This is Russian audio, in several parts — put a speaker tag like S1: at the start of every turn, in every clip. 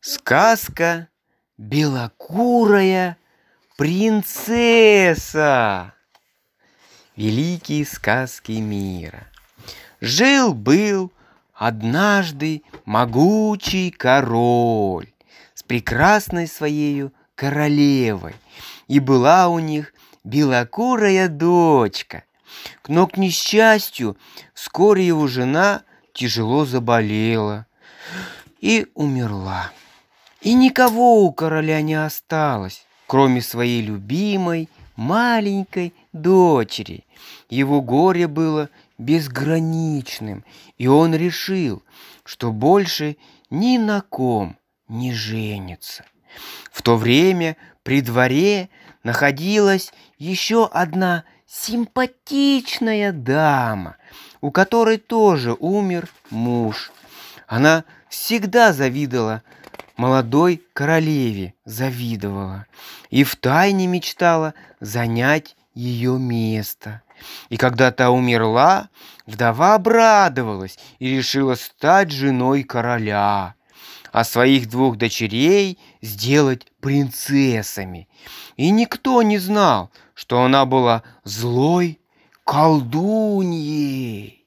S1: Сказка «Белокурая принцесса». Великие сказки мира. Жил-был однажды могучий король с прекрасной своею королевой, и была у них белокурая дочка. Но, к несчастью, вскоре его жена тяжело заболела и умерла. И никого у короля не осталось, кроме своей любимой маленькой дочери. Его горе было безграничным, и он решил, что больше ни на ком не женится. В то время при дворе находилась еще одна симпатичная дама, у которой тоже умер муж. Она всегда завидовала молодой королеве, и втайне мечтала занять ее место. И когда та умерла, вдова обрадовалась и решила стать женой короля, а своих двух дочерей сделать принцессами. И никто не знал, что она была злой колдуньей.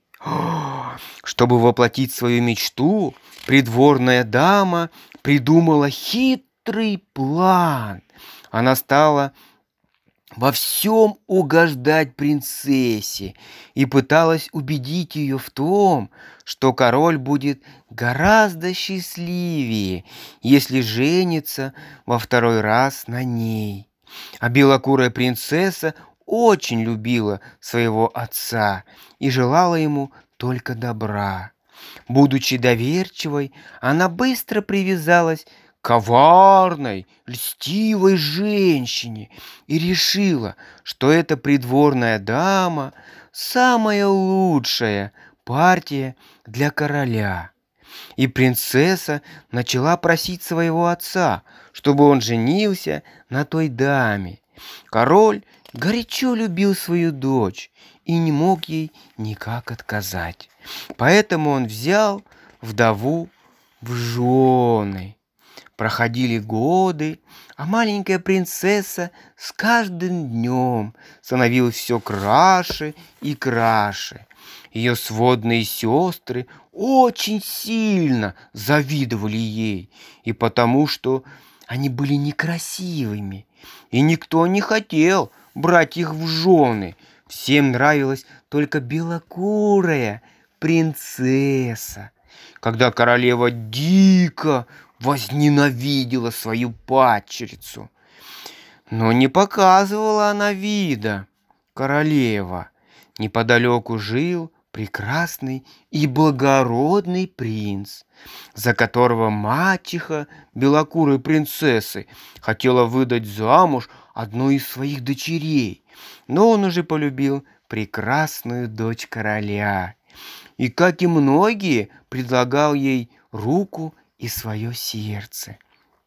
S1: Чтобы воплотить свою мечту, придворная дама придумала хитрый план. Она стала во всем угождать принцессе и пыталась убедить ее в том, что король будет гораздо счастливее, если женится во второй раз на ней. А белокурая принцесса очень любила своего отца и желала ему только добра. Будучи доверчивой, она быстро привязалась к коварной, льстивой женщине и решила, что эта придворная дама самая лучшая партия для короля. И принцесса начала просить своего отца, чтобы он женился на той даме. Король горячо любил свою дочь и не мог ей никак отказать. Поэтому он взял вдову в жены. Проходили годы, а маленькая принцесса с каждым днем становилась все краше и краше. Ее сводные сестры очень сильно завидовали ей, и потому что они были некрасивыми, и никто не хотел брать их в жены. Всем нравилась только белокурая принцесса. Когда королева дико возненавидела свою падчерицу, но не показывала она вида. Королева. Неподалеку жил прекрасный и благородный принц, за которого мачеха белокурой принцессы хотела выдать замуж одну из своих дочерей, но он уже полюбил прекрасную дочь короля и, как и многие, предлагал ей руку и свое сердце.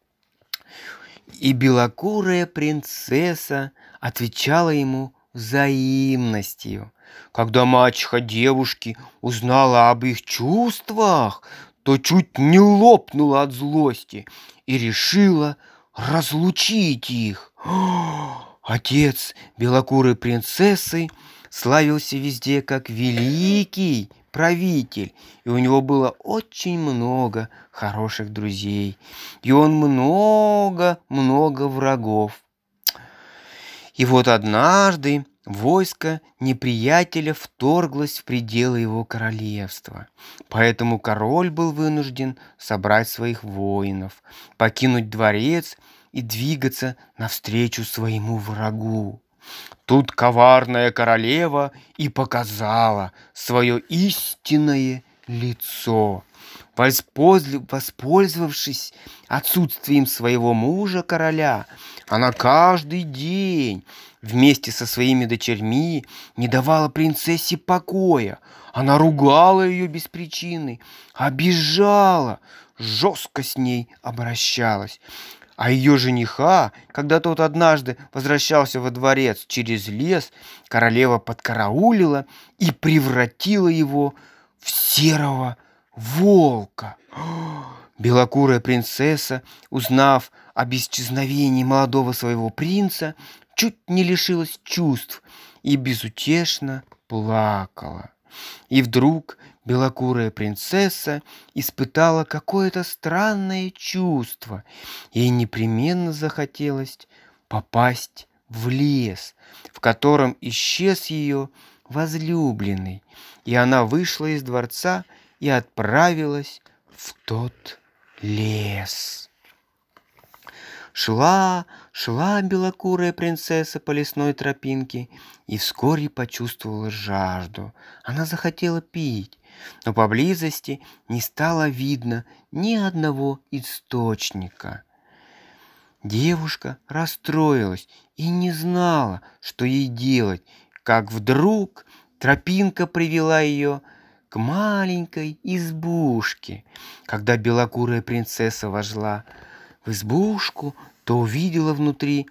S1: И белокурая принцесса отвечала ему взаимностью. Когда мачеха девушки узнала об их чувствах, то чуть не лопнула от злости и решила разлучить их. Отец белокурой принцессы славился везде как великий правитель, и у него было очень много хороших друзей, и он много врагов. И вот однажды войско неприятеля вторглось в пределы его королевства, поэтому король был вынужден собрать своих воинов, покинуть дворец и двигаться навстречу своему врагу. Тут коварная королева и показала свое истинное лицо. Воспользовавшись отсутствием своего мужа короля, она каждый день вместе со своими дочерьми не давала принцессе покоя. Она ругала ее без причины, обижала, жестко с ней обращалась. А ее жениха, когда тот однажды возвращался во дворец через лес, королева подкараулила и превратила его в серого волка. Белокурая принцесса, узнав об исчезновении молодого своего принца, чуть не лишилась чувств и безутешно плакала. И вдруг белокурая принцесса испытала какое-то странное чувство. Ей непременно захотелось попасть в лес, в котором исчез ее возлюбленный. И она вышла из дворца и отправилась в тот лес. Шла белокурая принцесса по лесной тропинке и вскоре почувствовала жажду. Она захотела пить, но поблизости не стало видно ни одного источника. Девушка расстроилась и не знала, что ей делать, как вдруг тропинка привела ее к маленькой избушке. Когда белокурая принцесса вошла в избушку, то увидела внутри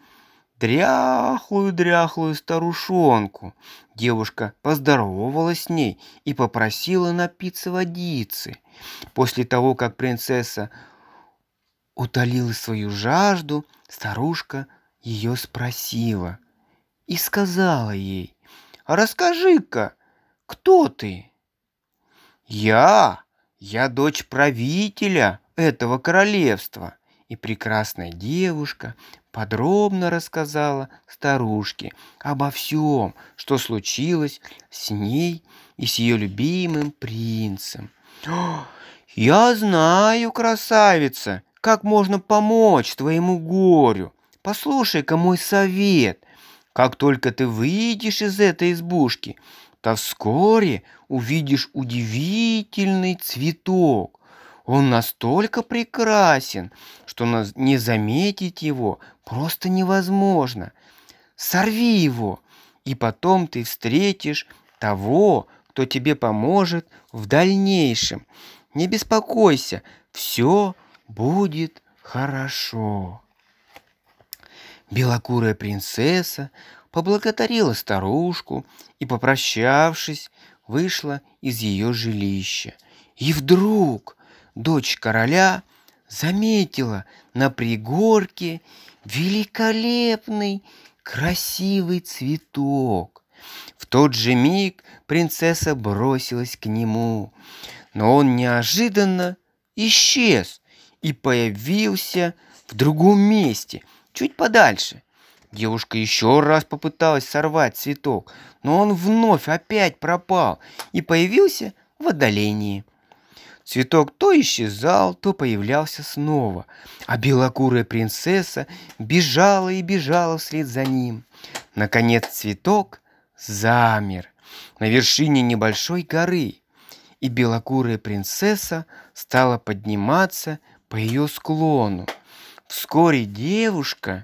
S1: дряхлую старушонку. Девушка поздоровалась с ней и попросила напиться водицы. После того, как принцесса утолила свою жажду, старушка ее спросила и сказала ей: «Расскажи-ка, кто ты?» Я дочь правителя этого королевства». И прекрасная девушка подробно рассказала старушке обо всем, что случилось с ней и с ее любимым принцем. «Я знаю, красавица, как можно помочь твоему горю. Послушай-ка мой совет. Как только ты выйдешь из этой избушки, то вскоре увидишь удивительный цветок. Он настолько прекрасен, что не заметить его просто невозможно. Сорви его, и потом ты встретишь того, кто тебе поможет в дальнейшем. Не беспокойся, все будет хорошо». Белокурая принцесса поблагодарила старушку и, попрощавшись, вышла из ее жилища. И вдруг дочь короля заметила на пригорке великолепный красивый цветок. В тот же миг принцесса бросилась к нему, но он неожиданно исчез и появился в другом месте, чуть подальше. Девушка еще раз попыталась сорвать цветок, но он вновь опять пропал и появился в отдалении. Цветок то исчезал, то появлялся снова, а белокурая принцесса бежала и бежала вслед за ним. Наконец цветок замер на вершине небольшой горы, и белокурая принцесса стала подниматься по ее склону. Вскоре девушка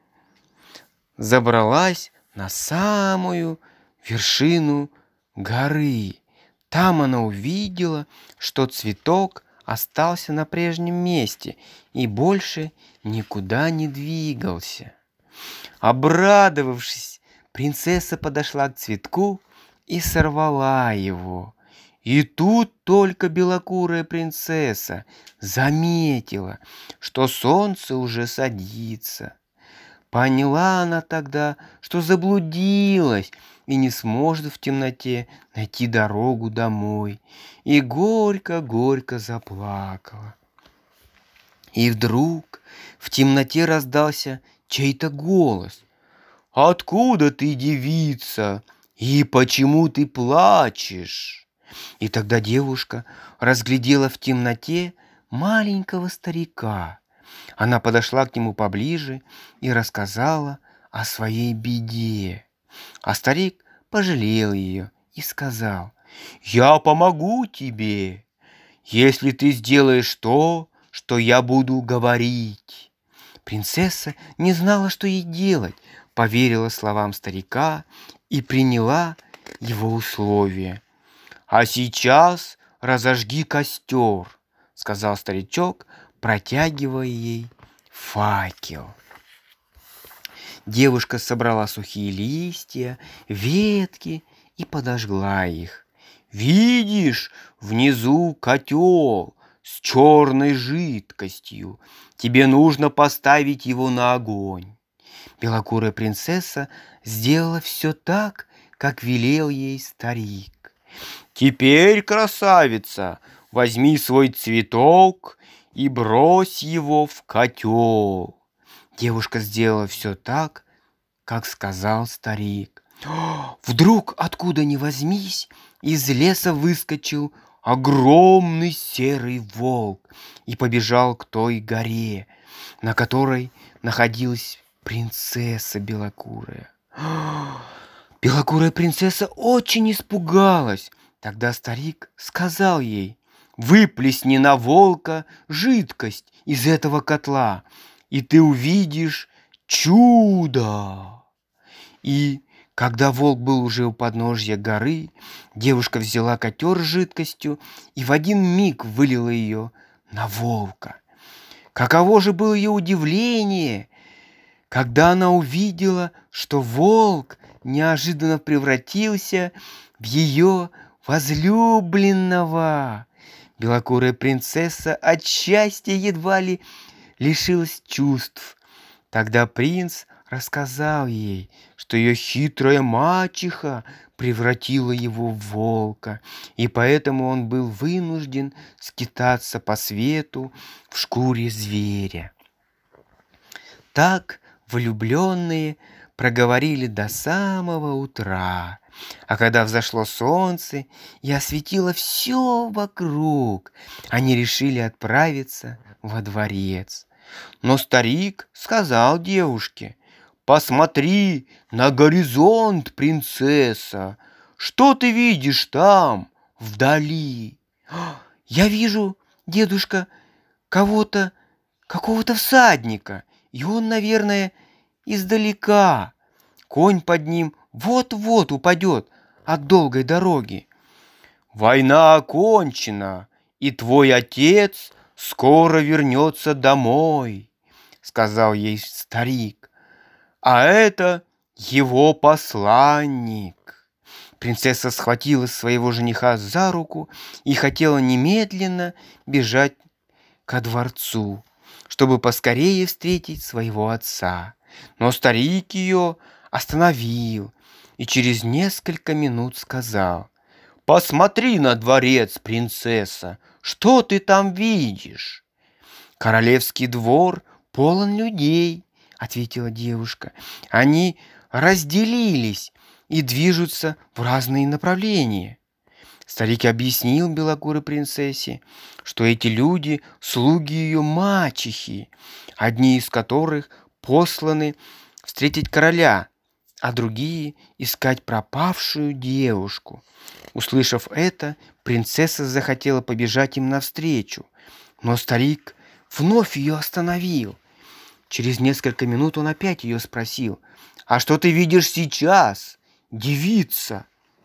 S1: забралась на самую вершину горы. Там она увидела, что цветок остался на прежнем месте и больше никуда не двигался. Обрадовавшись, принцесса подошла к цветку и сорвала его. И тут только белокурая принцесса заметила, что солнце уже садится. Поняла она тогда, что заблудилась и не сможет в темноте найти дорогу домой, и горько-горько заплакала. И вдруг в темноте раздался чей-то голос: «Откуда ты, девица, и почему ты плачешь?» И тогда девушка разглядела в темноте маленького старика. Она подошла к нему поближе и рассказала о своей беде. А старик пожалел ее и сказал: «Я помогу тебе, если ты сделаешь то, что я буду говорить». Принцесса не знала, что ей делать, поверила словам старика и приняла его условия. «А сейчас разожги костер», — сказал старичок, протягивая ей факел. Девушка собрала сухие листья, ветки и подожгла их. «Видишь, внизу котел, с черной жидкостью. Тебе нужно поставить его на огонь. Белокурая принцесса сделала все так, как велел ей старик. Теперь, красавица, возьми свой цветок и брось его в котел. Девушка сделала все так, как сказал старик. Вдруг, откуда ни возьмись, из леса выскочил огромный серый волк и побежал к той горе, на которой находилась принцесса белокурая. Белокурая принцесса очень испугалась. Тогда старик сказал ей: выплесни на волка жидкость из этого котла, и ты увидишь чудо. И когда волк был уже у подножья горы, девушка взяла котел с жидкостью и в один миг вылила ее на волка. Каково же было ее удивление, когда она увидела, что волк неожиданно превратился в ее возлюбленного. Белокурая принцесса от счастья едва ли лишилась чувств. Тогда принц рассказал ей, что ее хитрая мачеха превратила его в волка, и поэтому он был вынужден скитаться по свету в шкуре зверя. Так влюбленные проговорили до самого утра, а когда взошло солнце и осветило все вокруг, они решили отправиться во дворец. Но старик сказал девушке: посмотри на горизонт, принцесса. Что ты видишь там, вдали? Я вижу, дедушка, какого-то всадника, и он, наверное, издалека. Конь под ним вот-вот упадет от долгой дороги. Война окончена, и твой отец скоро вернется домой, сказал ей старик. А это его посланник. Принцесса схватила своего жениха за руку и хотела немедленно бежать ко дворцу, чтобы поскорее встретить своего отца. Но старик ее остановил и через несколько минут сказал: посмотри на дворец, принцесса, что ты там видишь? Королевский двор полон людей, ответила девушка. Они разделились и движутся в разные направления. Старик объяснил белокурой принцессе, что эти люди — слуги ее мачехи, одни из которых посланы встретить короля, а другие — искать пропавшую девушку. Услышав это, принцесса захотела побежать им навстречу, но старик вновь ее остановил. Через несколько минут он опять ее спросил: «А что ты видишь сейчас, девица?»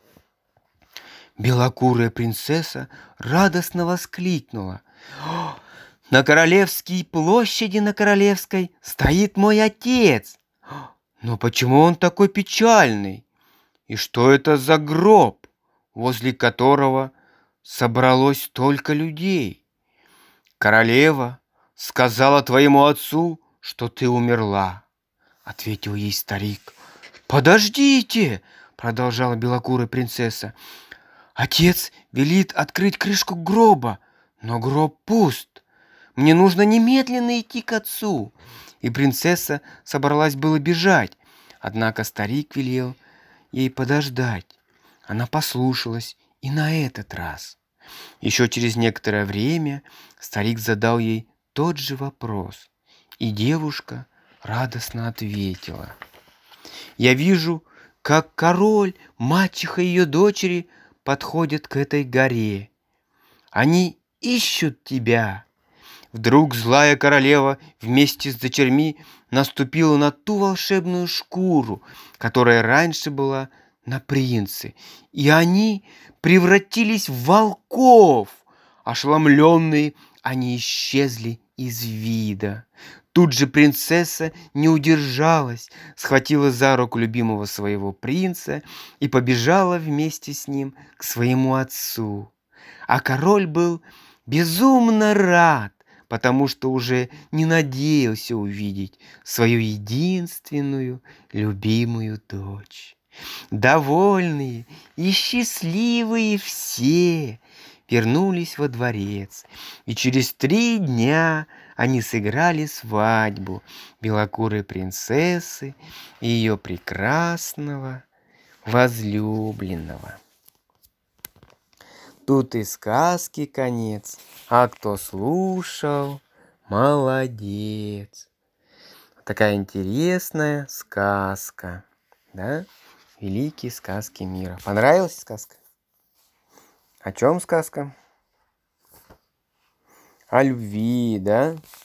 S1: Белокурая принцесса радостно воскликнула: «На Королевской площади, на Королевской стоит мой отец! Но почему он такой печальный? И что это за гроб, возле которого собралось столько людей? Королева сказала твоему отцу, что ты умерла», — ответил ей старик. «Подождите!» — продолжала белокурая принцесса. «Отец велит открыть крышку гроба, но гроб пуст. Мне нужно немедленно идти к отцу». И принцесса собралась было бежать, однако старик велел ей подождать. Она послушалась и на этот раз. Еще через некоторое время старик задал ей тот же вопрос, и девушка радостно ответила: «Я вижу, как король, мачеха и ее дочери подходят к этой горе. Они ищут тебя». Вдруг злая королева вместе с дочерьми наступила на ту волшебную шкуру, которая раньше была на принце, и они превратились в волков. Ошеломленные, они исчезли из вида. Тут же принцесса не удержалась, схватила за руку любимого своего принца и побежала вместе с ним к своему отцу. А король был безумно рад, потому что уже не надеялся увидеть свою единственную любимую дочь. Довольные и счастливые все вернулись во дворец, и через 3 дня они сыграли свадьбу белокурой принцессы и ее прекрасного возлюбленного. Тут и сказки конец, а кто слушал, молодец. Такая интересная сказка, да? Великие сказки мира. Понравилась сказка? О чем сказка? О любви, да?